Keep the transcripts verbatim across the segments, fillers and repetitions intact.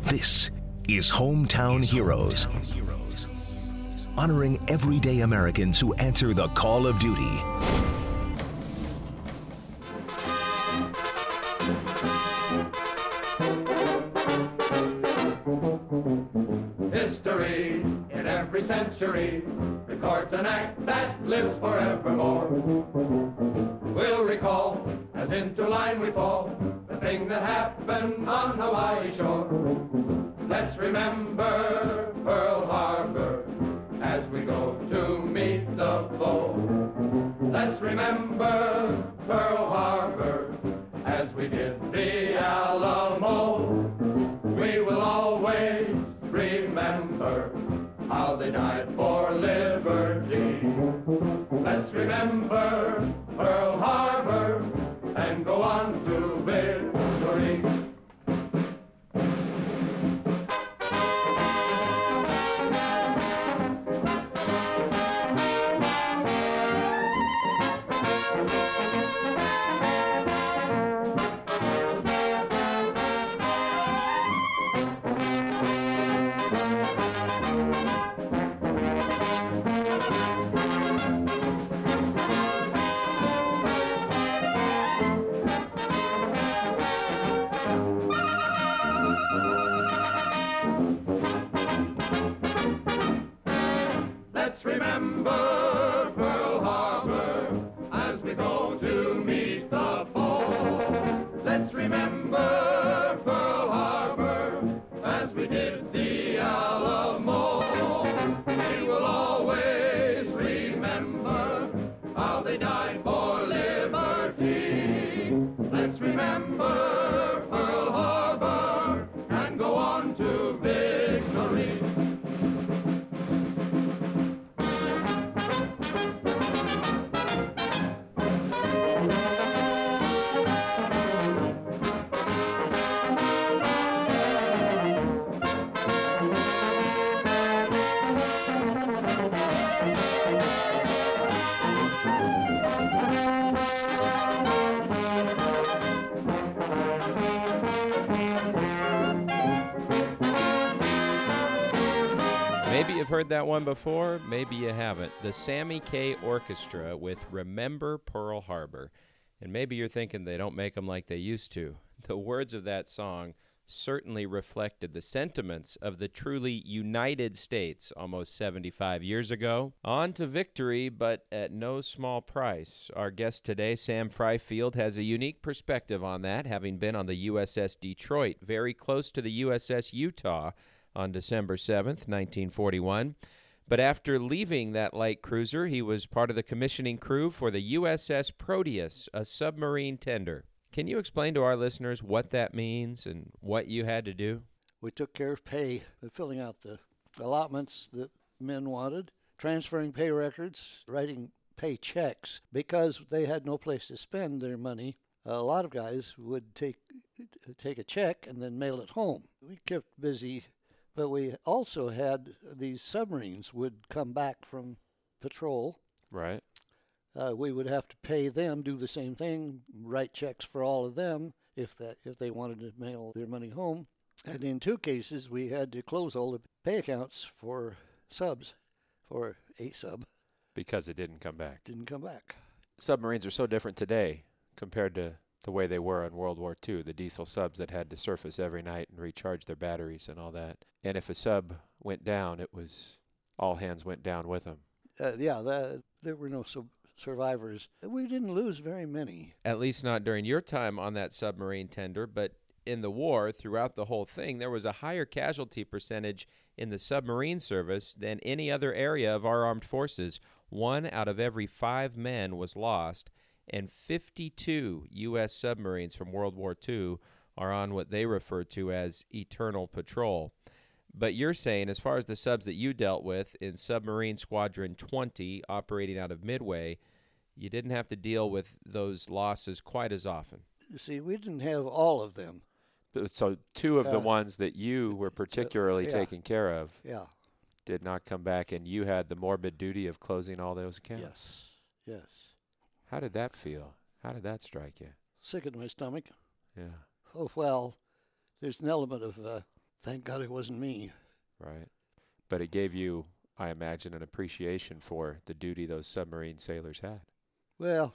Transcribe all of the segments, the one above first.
This is Hometown Heroes, honoring everyday Americans who answer the call of duty. History in every century records an act that lives forevermore. We'll recall as into line we fall the thing that happened on Hawaii shore. Let's remember Pearl Harbor as we go to meet the foe. Let's remember Pearl Harbor as we did the Alamo. We will always remember how they died for liberty. Let's remember Pearl Harbor and go on to victory. Let's remember Pearl Harbor as we go to meet the foe. Let's remember Pearl Harbor as we did the Alamo. We will always remember how they died for liberty. Let's remember Pearl Harbor and go on to victory. Maybe you've heard that one before, maybe you haven't. The Sammy Kaye Orchestra with Remember Pearl Harbor. And maybe you're thinking they don't make them like they used to. The words of that song certainly reflected the sentiments of the truly United States almost seventy-five years ago. On to victory, but at no small price. Our guest today, Sam Fifield, has a unique perspective on that, having been on the U S S Detroit, very close to the U S S Utah, on December seventh, nineteen forty-one. But after leaving that light cruiser, he was part of the commissioning crew for the U S S Proteus, a submarine tender. Can you explain to our listeners what that means and what you had to do? We took care of pay, filling out the allotments that men wanted, transferring pay records, writing pay checks. Because they had no place to spend their money, a lot of guys would take take a check and then mail it home. We kept busy. But we also had these submarines would come back from patrol. Right. Uh, we would have to pay them, do the same thing, write checks for all of them if that if they wanted to mail their money home. And in two cases, we had to close all the pay accounts for subs, for a sub. Because it didn't come back. Didn't come back. Submarines are so different today compared to the way they were in World War Two, the diesel subs that had to surface every night and recharge their batteries and all that. And if a sub went down, it was all hands went down with them. Uh, yeah, the, there were no sub- survivors. We didn't lose very many. At least not during your time on that submarine tender, but in the war, throughout the whole thing, there was a higher casualty percentage in the submarine service than any other area of our armed forces. One out of every five men was lost, and fifty-two U S submarines from World War Two are on what they refer to as eternal patrol. But you're saying, as far as the subs that you dealt with in Submarine Squadron twenty, operating out of Midway, you didn't have to deal with those losses quite as often. You see, we didn't have all of them. So two of the Uh, ones that you were particularly yeah. taking care of Yeah. did not come back, and you had the morbid duty of closing all those accounts. Yes. Yes. How did that feel? How did that strike you? Sick in my stomach. Yeah. Oh, well, there's an element of uh, thank God it wasn't me. Right. But it gave you, I imagine, an appreciation for the duty those submarine sailors had. Well,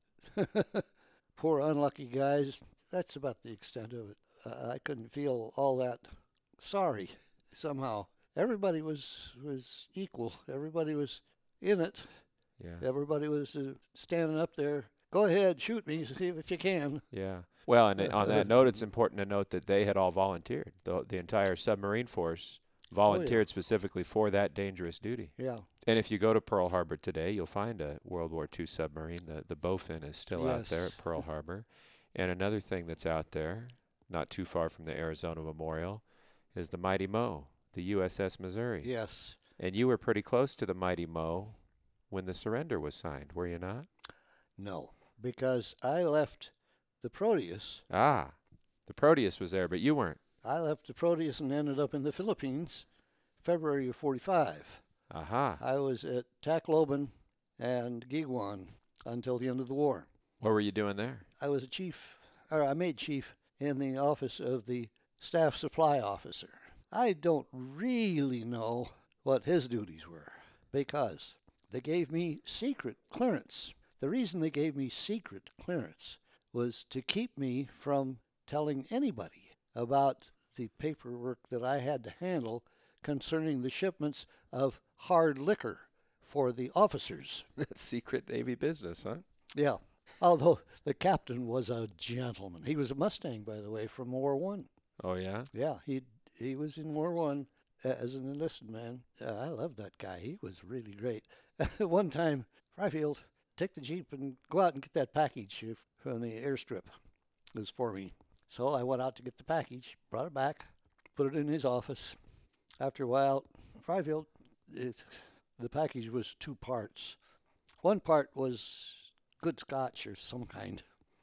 poor unlucky guys, that's about the extent of it. Uh, I couldn't feel all that sorry somehow. Everybody was, was equal. Everybody was in it. Yeah. Everybody was uh, standing up there. Go ahead, shoot me if you can. Yeah. Well, and on that note, it's important to note that they had all volunteered. The, the entire submarine force volunteered oh, yeah. specifically for that dangerous duty. Yeah. And if you go to Pearl Harbor today, you'll find a World War Two submarine. The, the Bowfin is still yes. out there at Pearl Harbor. And another thing that's out there, not too far from the Arizona Memorial, is the Mighty Mo, the U S S Missouri. Yes. And you were pretty close to the Mighty Mo when the surrender was signed, were you not? No, because I left the Proteus. Ah, the Proteus was there, but you weren't. I left the Proteus and ended up in the Philippines, February of forty-five. Aha. I was at Tacloban and Giguan until the end of the war. What were you doing there? I was a chief, or I made chief in the office of the staff supply officer. I don't really know what his duties were because they gave me secret clearance. The reason they gave me secret clearance was to keep me from telling anybody about the paperwork that I had to handle concerning the shipments of hard liquor for the officers. That's secret Navy business, huh? Yeah. Although the captain was a gentleman. He was a Mustang, by the way, from War One. Oh, yeah? Yeah, he he was in War One as an enlisted man. Uh, I loved that guy. He was really great. One time, Fryfield, take the Jeep and go out and get that package from the airstrip. It was for me. So I went out to get the package, brought it back, put it in his office. After a while, Fryfield, it, the package was two parts. One part was good scotch or some kind.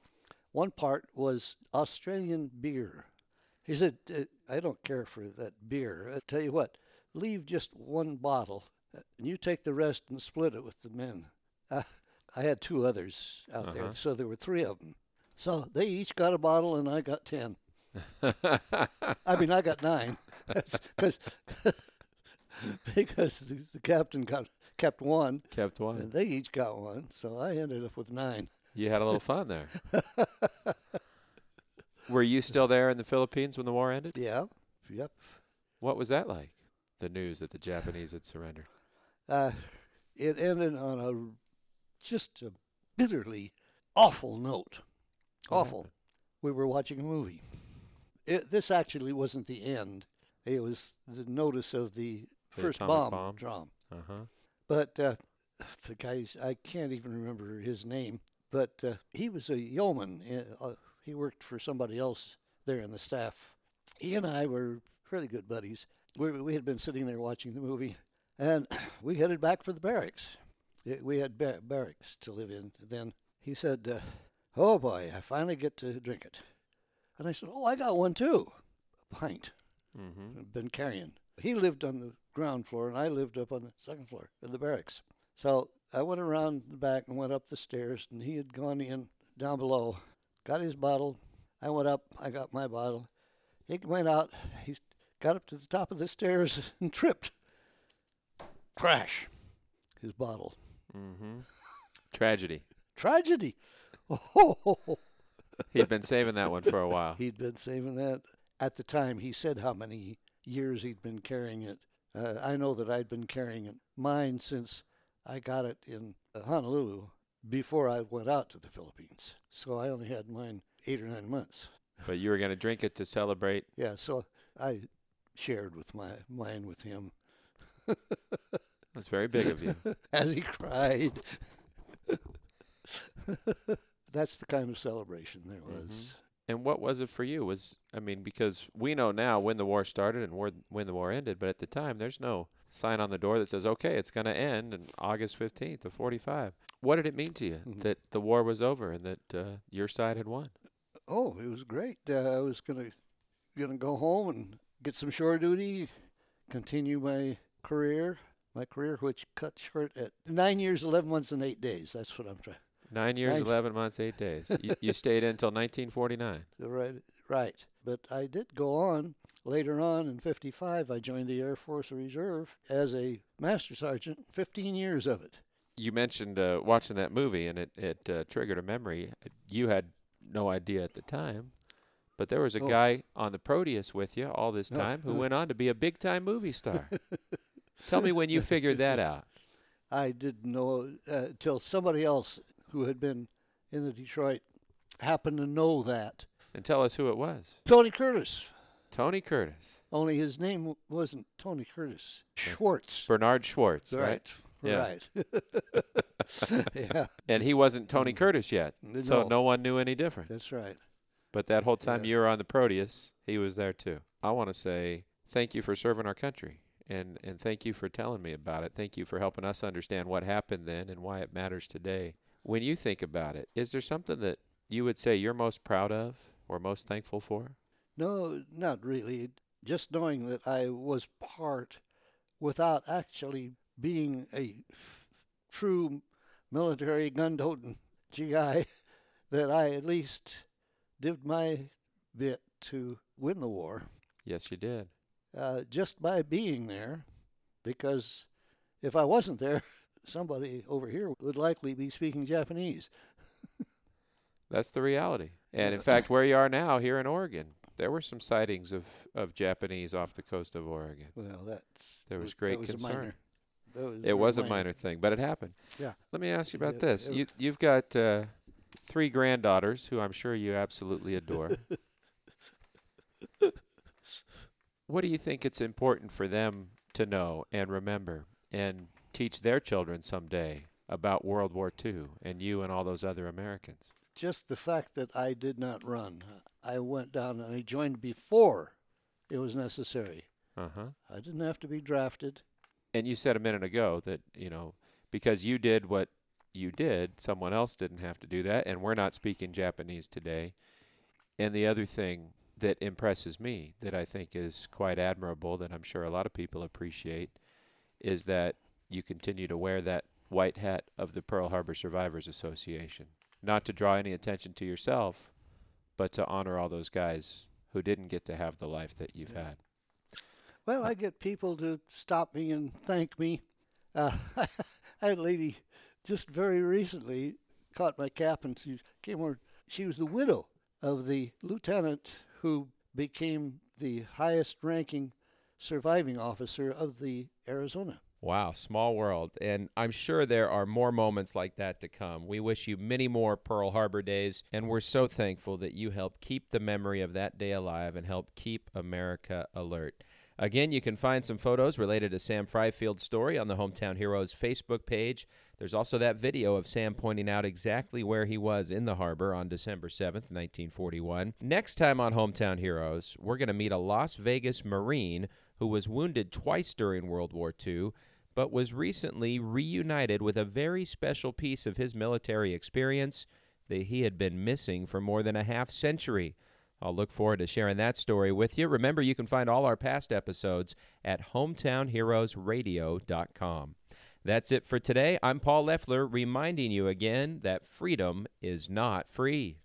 One part was Australian beer. He said, I don't care for that beer. I tell you what, leave just one bottle, and you take the rest and split it with the men. Uh, I had two others out uh-huh. there, so there were three of them. So they each got a bottle, and I got ten. I mean, I got nine, because because the, the captain got kept one. Kept one. And they each got one, so I ended up with nine. You had a little fun there. Were you still there in the Philippines when the war ended? Yeah. Yep. What was that like, the news that the Japanese had surrendered? Uh, it ended on a just a bitterly awful note. What Awful. happened? We were watching a movie. It, this actually wasn't the end. It was the notice of the, The first atomic bomb, bomb? drop. Uh-huh. But uh, the guy's, I can't even remember his name, but uh, he was a yeoman. Uh, he worked for somebody else there in the staff. He and I were really good buddies. We, we had been sitting there watching the movie, and we headed back for the barracks. It, we had bar- barracks to live in then. He said, uh, oh boy, I finally get to drink it. And I said, oh, I got one too. A pint. Mm-hmm. I've been carrying. He lived on the ground floor, and I lived up on the second floor of the barracks. So I went around the back and went up the stairs, and he had gone in down below, got his bottle. I went up, I got my bottle. He went out, he got up to the top of the stairs and tripped. Crash. His bottle. Mm-hmm. Tragedy. Tragedy. Oh, He'd been saving that one for a while. he'd been saving that. At the time, he said how many years he'd been carrying it. Uh, I know that I'd been carrying it, mine since I got it in Honolulu before I went out to the Philippines. So I only had mine eight or nine months. But you were going to drink it to celebrate. Yeah, so I shared with my mine with him That's very big of you. as he cried. That's the kind of celebration there was. Mhm. And what was it for you? Was I mean, because we know now when the war started and war, when the war ended, but at the time there's no sign on the door that says, okay, it's going to end on August fifteenth of forty-five. What did it mean to you Mhm. that the war was over and that uh, your side had won? Oh, it was great. Uh, I was gonna gonna go home and get some shore duty, continue my career, my career which cut short at nine years, eleven months, and eight days. That's what I'm trying. Nine years, Nine- eleven months, eight days. you, you stayed in until nineteen forty-nine. Right, right. But I did go on. Later on in fifty-five, I joined the Air Force Reserve as a master sergeant, fifteen years of it. You mentioned uh, watching that movie, and it, it uh, triggered a memory. You had no idea at the time, but there was a Oh. guy on the Proteus with you all this Oh, time who uh. went on to be a big-time movie star. Tell me when you figured that out. I didn't know uh, till somebody else who had been in the Detroit happened to know that. And tell us who it was. Tony Curtis. Tony Curtis. Only his name wasn't Tony Curtis. Schwartz. Bernard Schwartz, right? Right. Yeah. Right. Yeah, And he wasn't Tony Curtis yet, so No. no one knew any different. that's right. But that whole time Yeah. you were on the Proteus, he was there too. I want to say thank you for serving our country, and, and thank you for telling me about it. Thank you for helping us understand what happened then and why it matters today. When you think about it, is there something that you would say you're most proud of or most thankful for? No, not really. Just knowing that I was part without actually being a f- true military gun-toting G I, that I at least did my bit to win the war Yes, you did. uh, just by being there, because if I wasn't there, somebody over here would likely be speaking Japanese. That's the reality. And in fact, where you are now, here in Oregon, there were some sightings of, of Japanese off the coast of Oregon. Well, that's There was that great was a concern. minor. That was It very was a minor thing, but it happened. Yeah. Let me ask you about Yeah, this. it- You, you've got uh, three granddaughters who I'm sure you absolutely adore. What do you think it's important for them to know and remember and teach their children someday about World War Two and you and all those other Americans? Just the fact that I did not run. I went down and I joined before it was necessary. Uh-huh. I didn't have to be drafted. And you said a minute ago that, you know, because you did what you did, someone else didn't have to do that, and we're not speaking Japanese today. And the other thing that impresses me, that I think is quite admirable, that I'm sure a lot of people appreciate, is that you continue to wear that white hat of the Pearl Harbor Survivors Association. Not to draw any attention to yourself, but to honor all those guys who didn't get to have the life that you've had. Well, I get people to stop me and thank me. Uh, I had a lady just very recently caught my cap and she came over. She was the widow of the lieutenant who became the highest ranking surviving officer of the Arizona. Wow, small world. And I'm sure there are more moments like that to come. We wish you many more Pearl Harbor days, and we're so thankful that you helped keep the memory of that day alive and help keep America alert. Again, you can find some photos related to Sam Freifield's story on the Hometown Heroes Facebook page. There's also that video of Sam pointing out exactly where he was in the harbor on December seventh, nineteen forty-one. Next time on Hometown Heroes, we're going to meet a Las Vegas Marine who was wounded twice during World War Two, but was recently reunited with a very special piece of his military experience that he had been missing for more than a half century. I'll look forward to sharing that story with you. Remember, you can find all our past episodes at hometown heroes radio dot com. That's it for today. I'm Paul Leffler, reminding you again that freedom is not free.